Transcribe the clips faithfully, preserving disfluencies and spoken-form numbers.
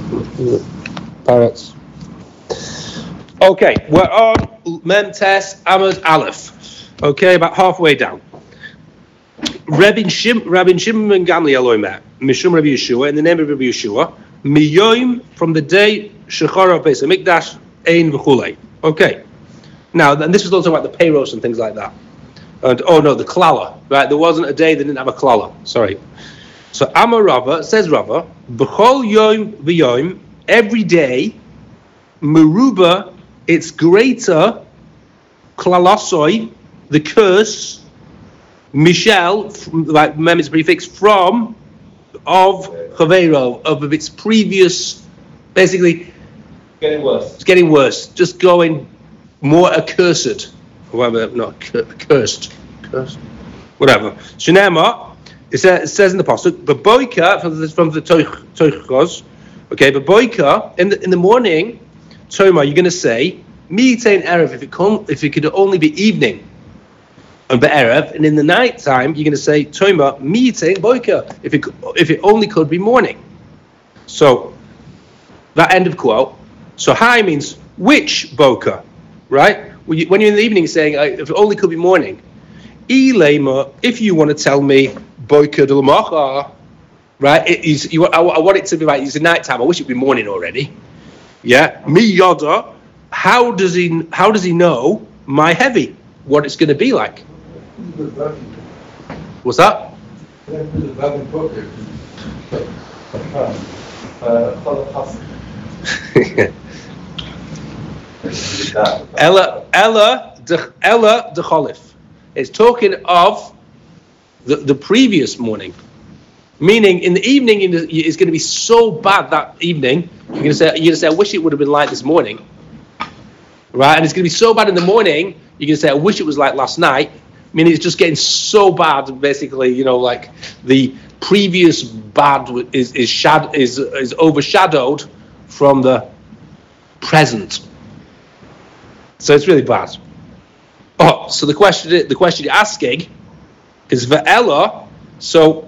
Parrots. Okay, we're on Mem Tes Amud Aleph. Okay, about halfway down. Rabbi Shim, Rabbi Shimon Gamliel Oimer, Mishum Rabbi Yeshua, in the name of Rabbi Yeshua, Miyoim, from the day Shechara Beis Hamikdash Ein V'chulei. Okay. Now, and this was also about the payros and things like that. And oh no, the klala, right? There wasn't a day that didn't have a klala. Sorry. So Amar Rava, says Rava, B'chol Yom V'Yom, every day, Meruba, it's greater, klalasoi, the curse, Michel, like remember its prefix, from, of Chaveiro, of its previous, basically, getting worse. It's getting worse, just going more accursed, whatever, not cursed, cursed, whatever. Shnema, it says, it says in the pasuk, but boika from the from the Toichos, okay, but boika in the in the morning, Toma, you're going to say mi'itein erev if it come if it could only be evening, and be'erev, and in the night time you're going to say Toma mi'itein boika if it if it only could be morning. So that end of quote. So high means which boka, right? When you're in the evening saying if it only could be morning. Ilema, if you want to tell me boka de l'macha, right? It is, you, I, I want it to be like it's a night time. I wish it'd be morning already. Yeah, mi yada. How does he? How does he know my heavy? What it's going to be like? What's that? Ella, Ella, de, Ella, de Cholif. It's talking of the, the previous morning. Meaning, in the evening, in the, it's going to be so bad that evening. You're going to say, you're going to say, I wish it would have been like this morning, right? And it's going to be so bad in the morning. You're going to say, I wish it was like last night. Meaning, it's just getting so bad. Basically, you know, like the previous bad is is shad is is overshadowed from the present. So it's really bad. Oh, so the question the question you're asking is ve'ela. So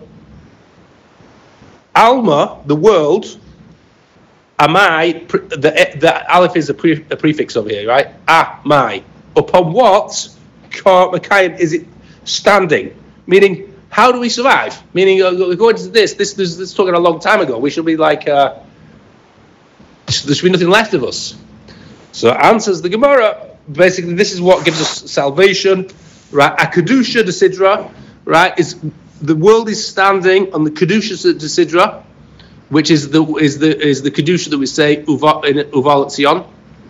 Alma, the world, amai, the the aleph is a, pre, a prefix over here, right? Ah, my. Upon what is it standing? Meaning, how do we survive? Meaning, according to this, this, this, this is talking a long time ago. We should be like, uh, there should be nothing left of us. So answers the Gemara. Basically, this is what gives us salvation, right? A kedusha de sidra, right? Is the world is standing on the kedusha de sidra, which is the is the is the kedusha that we say uval in uval Tzion.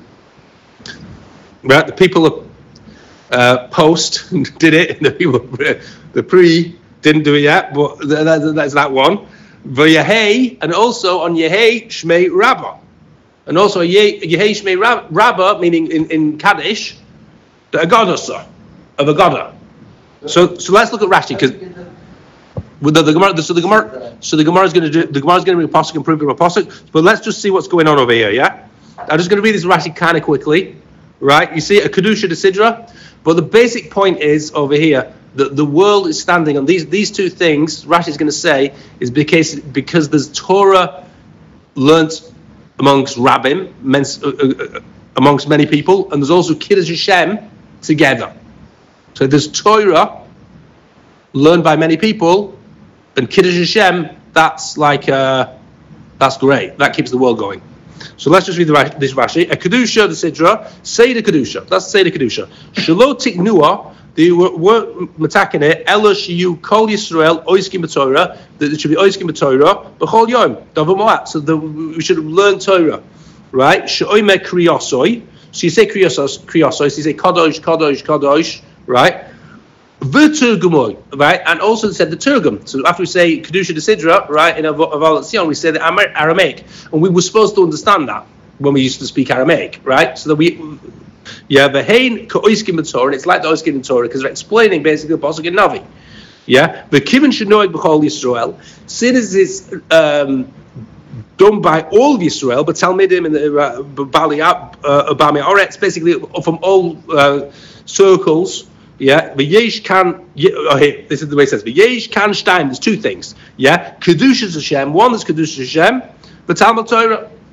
Right, the people of uh, post did it, and the people the pre didn't do it yet, but that, that, that's that one. V'yahei, and also on Yehei Shmei Rabbah. And also Yehei Shmei Rabbah, meaning in, in Kaddish, the Agadasa, of Agada. So so let's look at Rashi, because with the, the Gemara, so the Gemara, so the Gemara is going to do the Gemara is going to be a pasuk and prove it a pasuk. But let's just see what's going on over here. Yeah, I'm just going to read this Rashi kind of quickly. Right, you see a kedusha de sidra, but the basic point is over here that the world is standing on these these two things. Rashi is going to say is because because there's Torah learnt amongst rabbim, uh, uh, amongst many people, and there's also Kiddush Hashem together. So there's Torah learned by many people, and Kiddush Hashem. That's like uh, that's great. That keeps the world going. So let's just read the, this Rashi. A kedusha the sidra, say the kedusha. That's say the kedusha. Shelo tiknua, the word matakin it. Ela shiyu kol Yisrael oiskim b'Torah. That it should be oiskim b'Torah b'chol yom davar moat. So the, we should learn Torah, right? She'oime kriyosoi. So you say kriyosoi, kriyosoi. So you say kadosh, kadosh, kadosh, right? V'turgumoy, right? And also said the Turgum. So after we say Kedusha de Sidra, right, in Aval Tzion, we say the Aramaic. And we were supposed to understand that when we used to speak Aramaic, right? So that we, yeah, V'hein ka'oiskim b'Torah, and it's like the oiskim in Torah, because they're explaining basically the Pasuk in Navi. Yeah? V'kivin shenoig b'chol Yisrael, since it's um, done by all of Yisrael, but Talmidim and the Bali Abami Oretz, basically from all uh, circles. Yeah, v'yesh kan. Oh, here, this is the way it says. V'yesh kan shtaim. There's two things. Yeah, kedusha Hashem. One is kedusha Hashem. The Talmud Torah.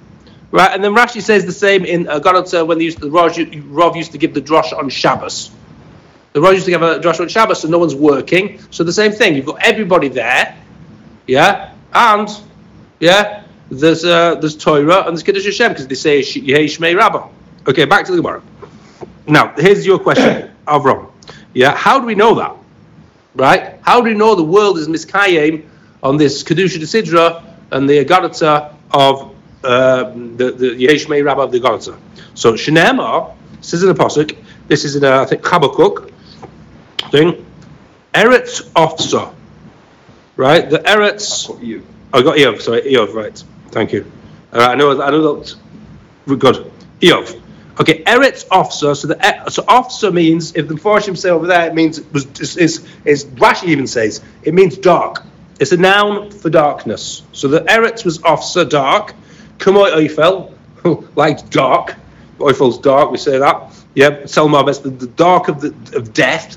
Right, and then Rashi says the same in Agadata when they used to, the Rav, Rav used to give the drosh on Shabbos. The Rav used to give a drosh on Shabbos, so no one's working. So the same thing, you've got everybody there, yeah, and yeah, there's uh, there's Torah and there's Kiddush Hashem because they say Yehei Shmei Rabbah. Okay, back to the Gemara. Now, here's your question, Avram. Yeah, how do we know that? Right? How do we know the world is miskayim on this Kedusha Desidra and the Agadata of uh, the the Yehei Shmei Rabbah of the Agadata? So Shneimar says in the pasuk. This is in uh, I think Habakkuk thing. Eretz Ofsa, right? The Eretz. You. I got Eov. Sorry, Eov. Right. Thank you. All right. I know. I know that. We're good. Eov. Okay. Eretz Ofsa. So the so Ofsa means, if the Mepharshim say over there, it means it was is is Rashi even says it means dark. It's a noun for darkness. So the Eretz was Ofsa, dark. Kamoi Oifel, like dark. Oifel's dark. We say that. Yeah, Selma, that's the, the dark of the of death.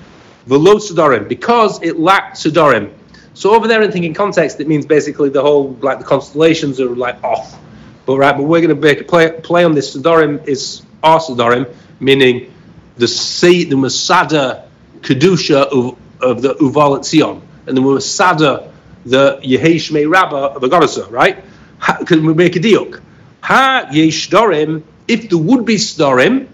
V'lo Sedorim, because it lacked Sedorim. So over there, in thinking context, it means basically the whole, like the constellations are like off. But right, but we're going to make a play play on this. Sedorim is our Sedorim, meaning the sea, the Masada Kedusha of, of the Uval Etzion, and the Masada, the Yehei Shmei Rabbah of Agadasa, right? Can we make a diuk? Ha Yesh Dorim, if there would be Sedorim,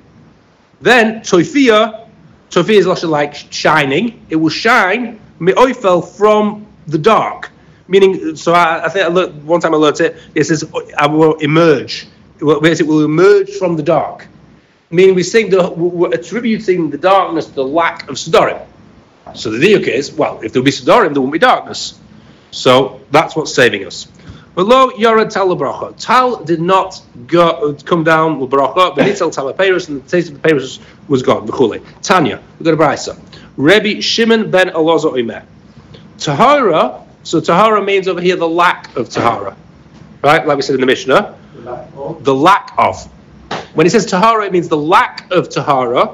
then Toifia, Toifia is also like shining. It will shine me'oifel from the dark. Meaning, so I, I think I learned, one time I learned it. It says I will emerge. It will, it will emerge from the dark. Meaning we're saying the, we're attributing the darkness to the lack of Sedorim. So the diuk is, well, if there will be Sedorim, there won't be darkness. So that's what's saving us. But lo Yored Tal Bracha. Tal did not go, come down with Bracha, but he told Tal Payrus, and the taste of the Payrus was gone. B'chule. Tanya, we got a brayso. Rabbi Shimon ben Elazar Omer. Tahara, so Tahara means over here the lack of Tahara. Right, like we said in the Mishnah. The lack of. The lack of. When it says Tahara, it means the lack of Tahara.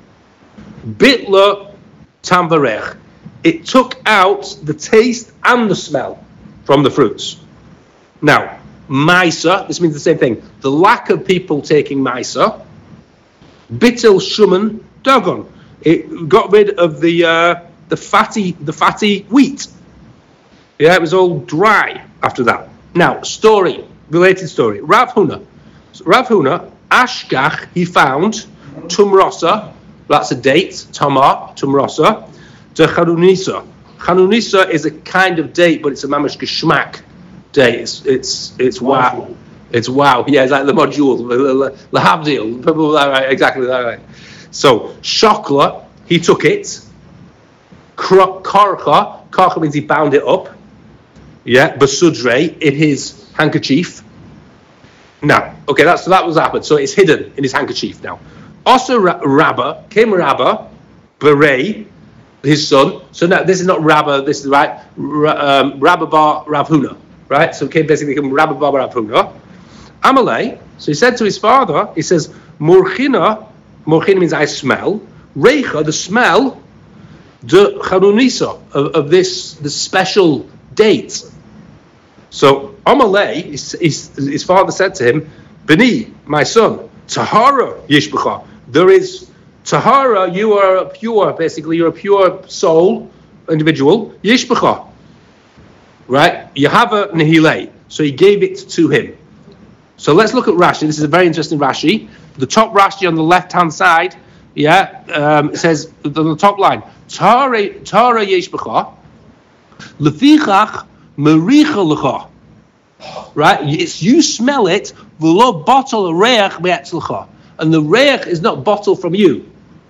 Bitla Tamvarech. It took out the taste and the smell from the fruits. Now, Maisa, this means the same thing. The lack of people taking Maisa. Bitil Shuman Dagon. It got rid of the uh, the fatty the fatty wheat. Yeah, it was all dry after that. Now, story, related story. Rav Huna. So Rav Huna, Ashgach, he found Tumrosa, that's a date, Tamar, Tumrosa, to Chanunisa. Chanunisa is a kind of date, but it's a mamash geschmack date. It's it's it's wow. It's wow. Yeah, it's like the module, the Havdil, right, exactly that right. So Shokla, he took it. Karcha, Karcha means he bound it up. Yeah, Basudre in his handkerchief. Now, okay, that's so that was happened. So it's hidden in his handkerchief now. Also, Rabba came Rabba, Berei, his son. So now this is not Rabba. This is right. Um, Rabba bar Rav Huna, right? So it came basically become Rabba bar Rav Huna. Amalei. So he said to his father, he says, Morchina. Morchina means I smell. Reicha, the smell, the Chanunisa of, of this the special date. So Amalei, his, his, his father said to him, Beni, my son, Tahara Yishbacha. There is Tahara, you are a pure, basically, you're a pure soul, individual, Yishbacha. Right? You have a Nihilei. So he gave it to him. So let's look at Rashi. This is a very interesting Rashi. The top Rashi on the left-hand side, yeah, um, it says, on the top line, Tahara Yishbacha, Lefichach Mericha Lecha. Right? It's you smell it, v'lo bottle a reach me'etzlecha. And the reich is not bottled from you.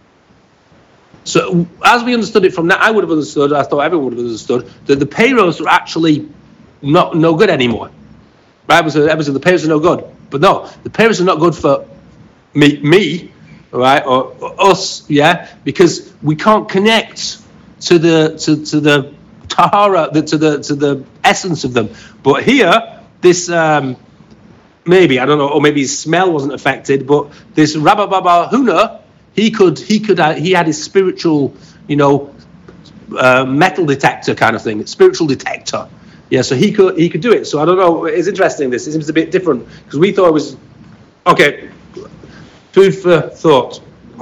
So, as we understood it from that, I would have understood, I thought everyone would have understood, that the payros are actually not no good anymore. Right? So, the payros are no good. But no, the payros are not good for me, me right, or, or us, yeah, because we can't connect to the to, to the tahara, the, to the to the essence of them. But here, this um, maybe I don't know, or maybe his smell wasn't affected, but this Rabba Baba Huna, he could he could uh, he had his spiritual, you know, uh, metal detector kind of thing, spiritual detector. Yeah, so he could he could do it. So I don't know. It's interesting. This it seems a bit different because we thought it was okay. Food for thought.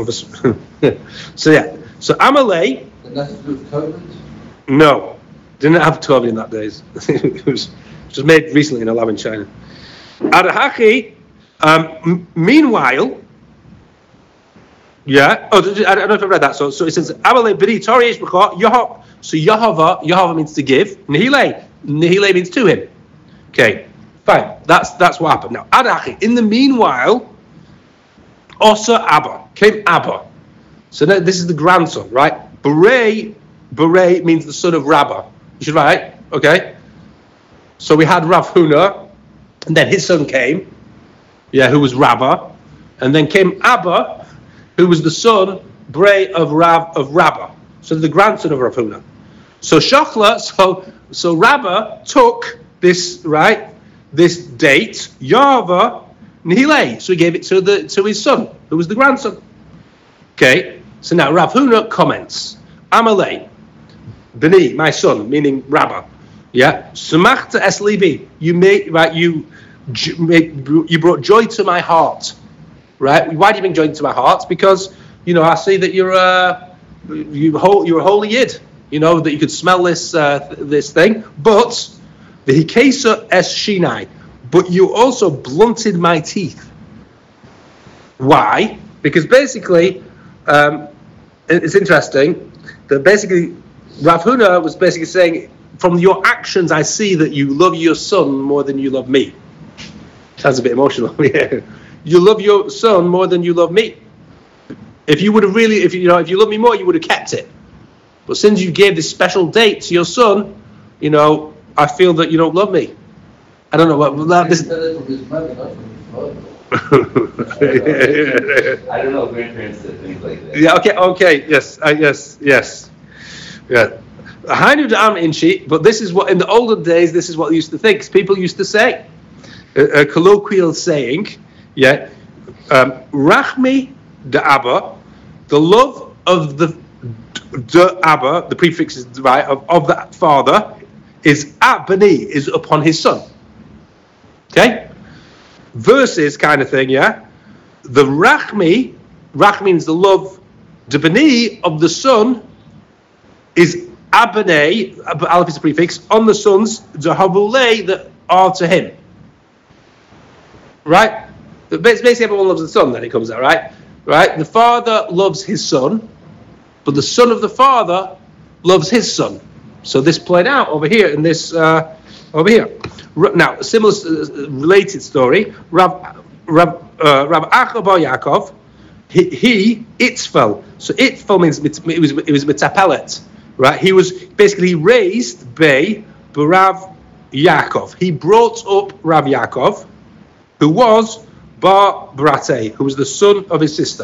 So yeah. So Amalei. And that's to do with covenant? No, didn't have Toby in that days. It was just made recently in a lab in China. Adahachi. Um, m- meanwhile. Yeah. Oh, I don't know if I read that. So, so it says Amalei b'ri Tori Yishbachah Yahov. So Yehovah, Yehovah means to give. Nihile, Nihile means to him. Okay, fine. That's that's what happened. Now, Adachi. In the meanwhile, Osa Abba came Abba. So now, this is the grandson, right? Berei, Berei means the son of Rabbah. You should write. Okay. So we had Rav Huna, and then his son came. Yeah, who was Rabbah, and then came Abba, who was the son Berei of Rav of Rabbah. So the grandson of Rav Huna. So Shachla, so so Rabbah took this right, this date, Yava Nihile. So he gave it to the to his son, who was the grandson. Okay. So now Rav Huna comments, Amalei, Beni, my son, meaning Rabbah. Yeah. Sumachta es libi. You made right. You you brought joy to my heart. Right. Why do you bring joy to my heart? Because you know I see that you're uh, you hold you're a holy yid. You know that you could smell this uh, this thing, but the hikesa es shinai. But you also blunted my teeth. Why? Because basically, um, it's interesting that basically Rav Huna was basically saying, from your actions, I see that you love your son more than you love me. Sounds a bit emotional. Yeah. You love your son more than you love me. If you would have really, if you know, if you love me more, you would have kept it. But since you gave this special date to your son, you know, I feel that you don't love me. I don't know what that. This... I don't know if grandparents did things like that. Yeah. Okay. Okay. Yes. Uh, yes. Yes. Yeah. Hainu da'am inchi. But this is what in the olden days. This is what they used to think. People used to say a, a colloquial saying. Yeah. Um, Rachmi da'aba, the love of the the Abba, the prefix is right of, of that father, is abani, is upon his son. Okay, versus kind of thing, yeah. The rachmi, rach means the love, debani of the son, is abane. Aleph is a prefix on the sons, zahabule that are to him. Right, basically everyone loves the son. Then it comes out right, right. The father loves his son. But the son of the father loves his son. So this played out over here in this, uh, over here. Now, a similar uh, related story. Rav Rav uh, Rav Acha bar Yaakov, he, he Itzfel. So Itzfel means it was it was metapelet, right? He was basically raised by Rav Yaakov. He brought up Rav Yaakov, who was Bar Brate, who was the son of his sister.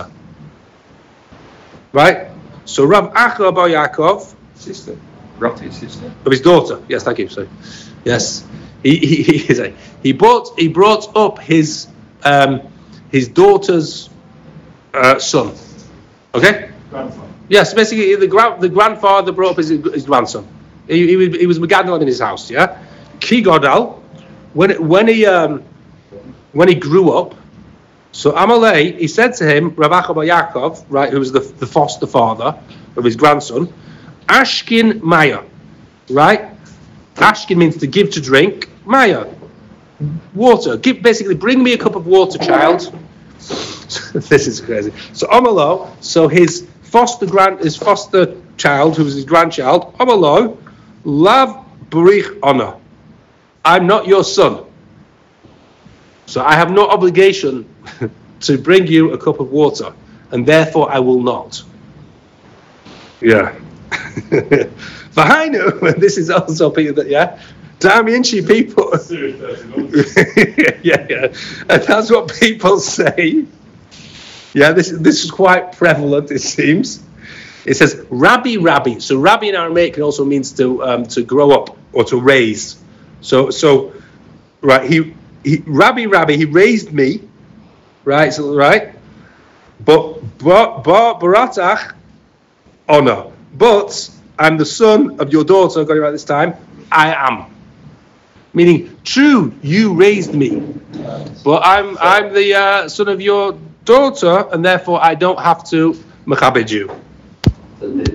Right? So Rav Acha bar Yaakov, Sister. Rate's sister. Of his daughter. Yes, thank you. Sorry. Yes. He he he, he brought he brought up his um, his daughter's uh, son. Okay? Grandfather. Yes, basically the grand the grandfather brought up his, his grandson. He, he was he was Megadol in his house, yeah? Ki Godal, when when he um, when he grew up. So Amalei, he said to him, Rav Acha bar Yaakov, right, who was the, the foster father of his grandson, Ashkin Maya, right? Ashkin means to give to drink. Maya, water. Give basically, bring me a cup of water, child. This is crazy. So Amalo, so his foster grand, his foster child, who was his grandchild, Amalo, lav barich honor. I'm not your son. So I have no obligation to bring you a cup of water, and therefore I will not. Yeah. Vahainu, this is also people that, yeah, Damianchi people. yeah, yeah. And that's what people say. Yeah, this, this is quite prevalent, it seems. It says, Rabbi, Rabbi. So Rabbi in Aramaic can also means to um, to grow up or to raise. So, so right, he... He, Rabbi, Rabbi, he raised me, right? So, right, but Bar Baratach, honor. But I'm the son of your daughter. Got it right this time. I am. meaning true, you raised me, but I'm I'm the uh, son of your daughter, and therefore I don't have to mechabed you.